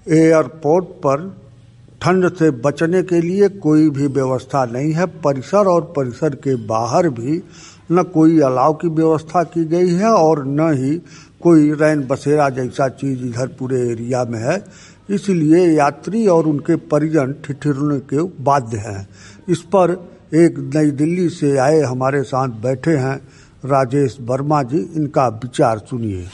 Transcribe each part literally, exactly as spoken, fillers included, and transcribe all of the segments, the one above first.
Airport पर ठंड से बचने के लिए कोई भी व्यवस्था नहीं है। परिसर और परिसर के बाहर भी न कोई अलाव की व्यवस्था की गई है और न ही कोई रैन बसेरा जैसा चीज इधर पूरे एरिया में है। इसलिए यात्री और उनके परिजन ठिठुरने के बाध्य हैं। इस पर एक नई दिल्ली से आए हमारे साथ बैठे हैं राजेश वर्मा जी, इनका विचार सुनिए।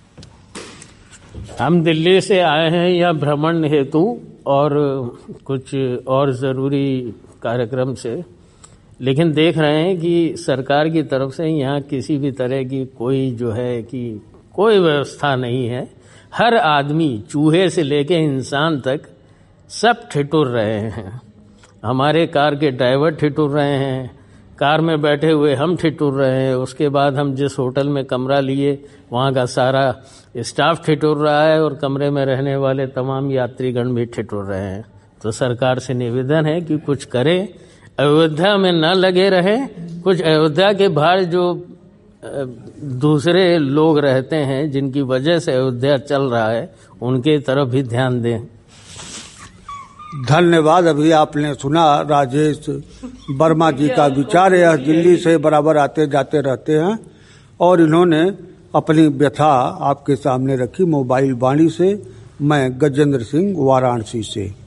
हम दिल्ली से आए हैं यह भ्रमण हेतु और कुछ और ज़रूरी कार्यक्रम से, लेकिन देख रहे हैं कि सरकार की तरफ से यहाँ किसी भी तरह की कोई जो है कि कोई व्यवस्था नहीं है। हर आदमी चूहे से लेके इंसान तक सब ठिठुर रहे हैं। हमारे कार के ड्राइवर ठिठुर रहे हैं, कार में बैठे हुए हम ठिठुर रहे हैं, उसके बाद हम जिस होटल में कमरा लिए वहाँ का सारा स्टाफ ठिठुर रहा है और कमरे में रहने वाले तमाम यात्रीगण भी ठिठुर रहे हैं। तो सरकार से निवेदन है कि कुछ करे, अयोध्या में न लगे रहे। कुछ अयोध्या के बाहर जो दूसरे लोग रहते हैं जिनकी वजह से अयोध्या चल रहा है, उनके तरफ भी ध्यान दें। धन्यवाद। अभी आपने सुना राजेश वर्मा जी का विचार। यह दिल्ली से बराबर आते जाते रहते हैं और इन्होंने अपनी व्यथा आपके सामने रखी। मोबाइल वाणी से मैं गजेंद्र सिंह, वाराणसी से।